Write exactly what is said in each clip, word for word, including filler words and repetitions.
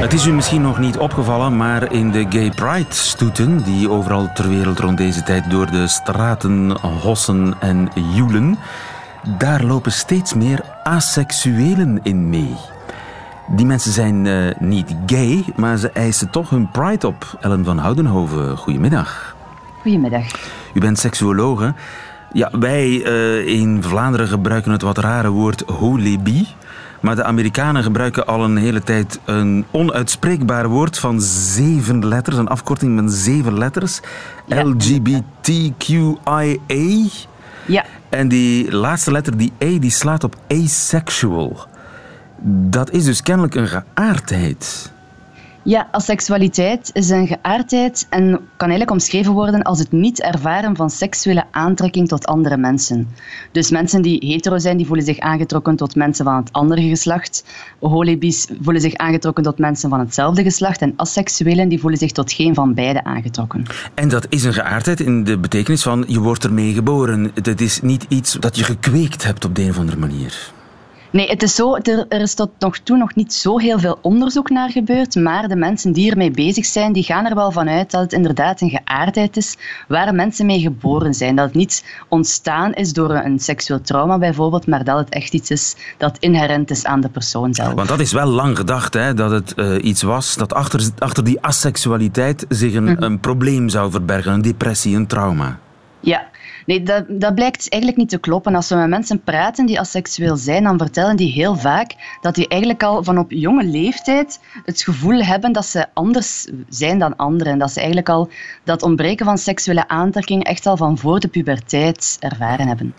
Het is u misschien nog niet opgevallen, maar in de Gay Pride-stoeten, die overal ter wereld rond deze tijd door de straten hossen en joelen, daar lopen steeds meer aseksuelen in mee. Die mensen zijn uh, niet gay, maar ze eisen toch hun pride op. Ellen van Houdenhoven, goedemiddag. Goedemiddag. U bent seksuologe. Ja, wij uh, in Vlaanderen gebruiken het wat rare woord holebi. Maar de Amerikanen gebruiken al een hele tijd een onuitspreekbaar woord van zeven letters. Een afkorting met zeven letters. Ja. L G B T Q I A. Ja. En die laatste letter, die A, die slaat op asexual. Dat is dus kennelijk een geaardheid. Ja, asexualiteit is een geaardheid en kan eigenlijk omschreven worden als het niet ervaren van seksuele aantrekking tot andere mensen. Dus mensen die hetero zijn, die voelen zich aangetrokken tot mensen van het andere geslacht. Holebi's voelen zich aangetrokken tot mensen van hetzelfde geslacht. En asexuelen die voelen zich tot geen van beide aangetrokken. En dat is een geaardheid in de betekenis van je wordt ermee geboren. Het is niet iets dat je gekweekt hebt op de een of andere manier. Nee, het is zo, er, er is tot nog toe nog niet zo heel veel onderzoek naar gebeurd, maar de mensen die ermee bezig zijn, die gaan er wel vanuit dat het inderdaad een geaardheid is waar mensen mee geboren zijn. Dat het niet ontstaan is door een seksueel trauma bijvoorbeeld, maar dat het echt iets is dat inherent is aan de persoon zelf. Want dat is wel lang gedacht, hè, dat het uh, iets was dat achter, achter die asexualiteit zich een, mm-hmm. een probleem zou verbergen, een depressie, een trauma. Ja. Nee, dat, dat blijkt eigenlijk niet te kloppen. Als we met mensen praten die asseksueel zijn, dan vertellen die heel vaak dat die eigenlijk al van op jonge leeftijd het gevoel hebben dat ze anders zijn dan anderen. En dat ze eigenlijk al dat ontbreken van seksuele aantrekking echt al van voor de puberteit ervaren hebben.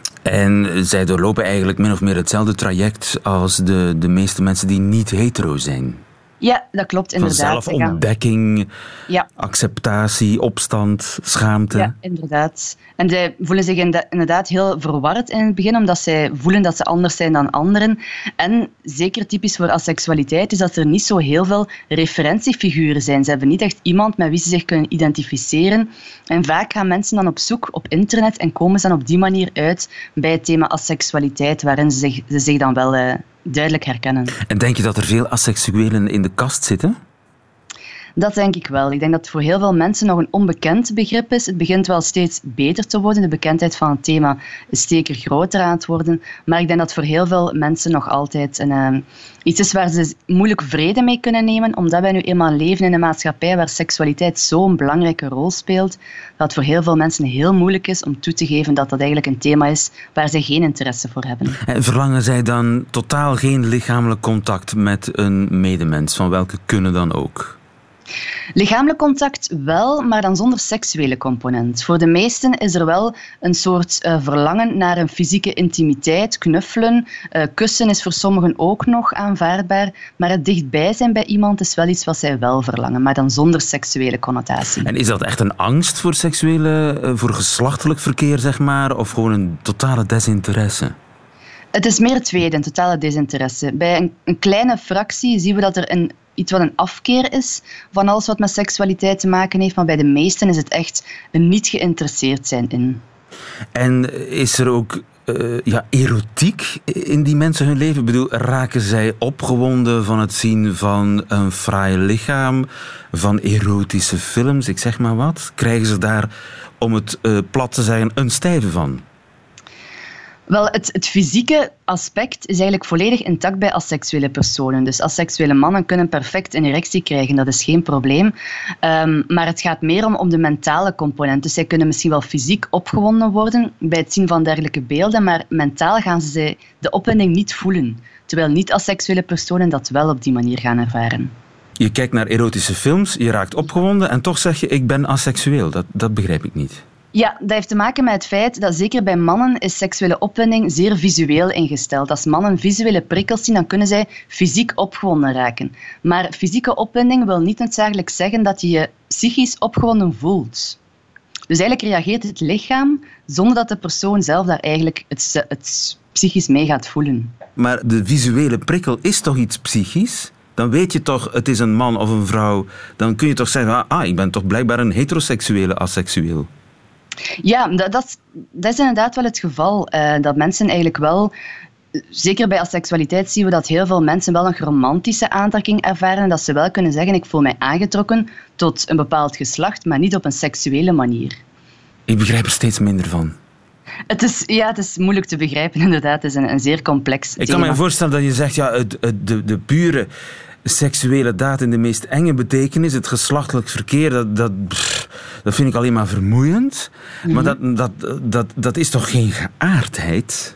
En zij doorlopen eigenlijk min of meer hetzelfde traject als de, de meeste mensen die niet hetero zijn. Ja, dat klopt inderdaad. Van zelfontdekking, ja. acceptatie, opstand, schaamte. Ja, inderdaad. En zij voelen zich inderdaad heel verward in het begin, omdat zij voelen dat ze anders zijn dan anderen. En zeker typisch voor asexualiteit is dat er niet zo heel veel referentiefiguren zijn. Ze hebben niet echt iemand met wie ze zich kunnen identificeren. En vaak gaan mensen dan op zoek op internet en komen ze dan op die manier uit bij het thema asexualiteit, waarin ze zich, ze zich dan wel uh, duidelijk herkennen. En denk je dat er veel asexuelen in de kast zitten? Dat denk ik wel. Ik denk dat het voor heel veel mensen nog een onbekend begrip is. Het begint wel steeds beter te worden. De bekendheid van het thema is zeker groter aan het worden. Maar ik denk dat voor heel veel mensen nog altijd een, uh, iets is waar ze moeilijk vrede mee kunnen nemen, omdat wij nu eenmaal leven in een maatschappij waar seksualiteit zo'n belangrijke rol speelt, dat het voor heel veel mensen heel moeilijk is om toe te geven dat dat eigenlijk een thema is waar ze geen interesse voor hebben. En verlangen zij dan totaal geen lichamelijk contact met een medemens, van welke kunnen dan ook? Lichamelijk contact wel, maar dan zonder seksuele component. Voor de meesten is er wel een soort uh, verlangen naar een fysieke intimiteit, knuffelen. Uh, kussen is voor sommigen ook nog aanvaardbaar, maar het dichtbij zijn bij iemand is wel iets wat zij wel verlangen, maar dan zonder seksuele connotatie. En is dat echt een angst voor seksuele, uh, voor geslachtelijk verkeer, zeg maar, of gewoon een totale desinteresse? Het is meer het tweede, een totale desinteresse. Bij een, een kleine fractie zien we dat er een iets wat een afkeer is van alles wat met seksualiteit te maken heeft, maar bij de meesten is het echt een niet geïnteresseerd zijn in. En is er ook uh, ja, erotiek in die mensen hun leven? Ik bedoel, raken zij opgewonden van het zien van een fraai lichaam, van erotische films, ik zeg maar wat? Krijgen ze daar, om het uh, plat te zeggen, een stijve van? Wel, het, het fysieke aspect is eigenlijk volledig intact bij asseksuele personen. Dus asseksuele mannen kunnen perfect een erectie krijgen, dat is geen probleem. Um, maar het gaat meer om, om de mentale component. Dus zij kunnen misschien wel fysiek opgewonden worden bij het zien van dergelijke beelden, maar mentaal gaan ze de opwinding niet voelen. Terwijl niet-asseksuele personen dat wel op die manier gaan ervaren. Je kijkt naar erotische films, je raakt opgewonden en toch zeg je, ik ben asseksueel. Dat, dat begrijp ik niet. Ja, dat heeft te maken met het feit dat zeker bij mannen is seksuele opwinding zeer visueel ingesteld. Als mannen visuele prikkels zien, dan kunnen zij fysiek opgewonden raken. Maar fysieke opwinding wil niet noodzakelijk zeggen dat je je psychisch opgewonden voelt. Dus eigenlijk reageert het lichaam zonder dat de persoon zelf daar eigenlijk het, het psychisch mee gaat voelen. Maar de visuele prikkel is toch iets psychisch? Dan weet je toch, het is een man of een vrouw. Dan kun je toch zeggen, ah, ik ben toch blijkbaar een heteroseksuele asseksueel. Ja, dat, dat, dat is inderdaad wel het geval. Uh, dat mensen eigenlijk wel zeker bij asexualiteit zien we dat heel veel mensen wel een romantische aantrekking ervaren en dat ze wel kunnen zeggen, ik voel mij aangetrokken tot een bepaald geslacht, maar niet op een seksuele manier. Ik begrijp er steeds minder van. Het is, ja, het is moeilijk te begrijpen, inderdaad. Het is een, een zeer complex thema. Ik kan me voorstellen dat je zegt, ja, het, het, de, de pure seksuele daad in de meest enge betekenis, het geslachtelijk verkeer, dat, dat, pff, dat vind ik alleen maar vermoeiend. Mm-hmm. Maar dat, dat, dat, dat is toch geen geaardheid?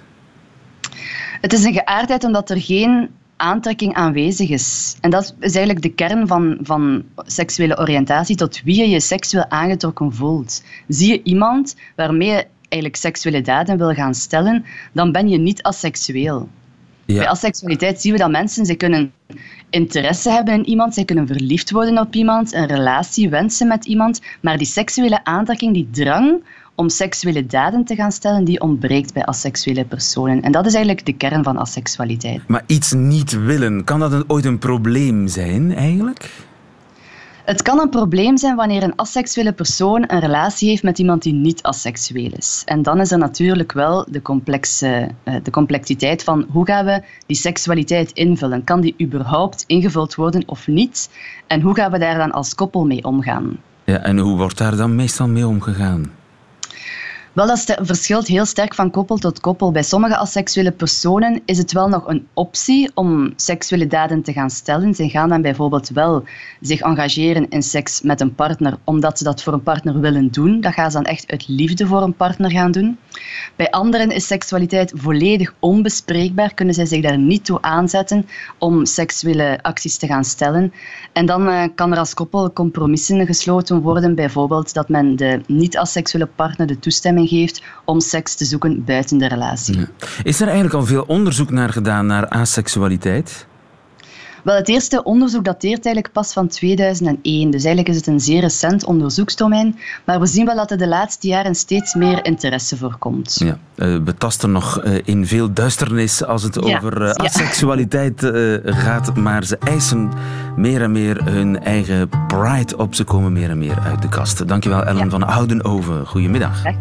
Het is een geaardheid omdat er geen aantrekking aanwezig is. En dat is eigenlijk de kern van, van seksuele oriëntatie, tot wie je je seksueel aangetrokken voelt. Zie je iemand waarmee je eigenlijk seksuele daden wil gaan stellen, dan ben je niet asexueel. Ja. Bij asexualiteit zien we dat mensen, ze kunnen interesse hebben in iemand, ze kunnen verliefd worden op iemand, een relatie wensen met iemand, maar die seksuele aantrekking, die drang om seksuele daden te gaan stellen, die ontbreekt bij asexuele personen. En dat is eigenlijk de kern van asexualiteit. Maar iets niet willen, kan dat ooit een probleem zijn eigenlijk? Het kan een probleem zijn wanneer een asexuele persoon een relatie heeft met iemand die niet asexueel is. En dan is er natuurlijk wel de, complexe, de complexiteit van hoe gaan we die seksualiteit invullen? Kan die überhaupt ingevuld worden of niet? En hoe gaan we daar dan als koppel mee omgaan? Ja, en hoe wordt daar dan meestal mee omgegaan? Wel, dat verschilt heel sterk van koppel tot koppel. Bij sommige asexuele personen is het wel nog een optie om seksuele daden te gaan stellen. Ze gaan dan bijvoorbeeld wel zich engageren in seks met een partner, omdat ze dat voor een partner willen doen. Dat gaan ze dan echt uit liefde voor een partner gaan doen. Bij anderen is seksualiteit volledig onbespreekbaar. Kunnen zij zich daar niet toe aanzetten om seksuele acties te gaan stellen. En dan uh, kan er als koppel compromissen gesloten worden. Bijvoorbeeld dat men de niet-asexuele partner de toestemming geeft om seks te zoeken buiten de relatie. Ja. Is er eigenlijk al veel onderzoek naar gedaan naar aseksualiteit? Wel, het eerste onderzoek dateert eigenlijk pas van tweeduizend één. Dus eigenlijk is het een zeer recent onderzoeksdomein. Maar we zien wel dat er de laatste jaren steeds meer interesse voor komt. Ja, we tasten nog in veel duisternis als het ja. over aseksualiteit ja. gaat. Maar ze eisen meer en meer hun eigen pride op. Ze komen meer en meer uit de kast. Dankjewel, Ellen ja. van Oudenhoven. Goedemiddag.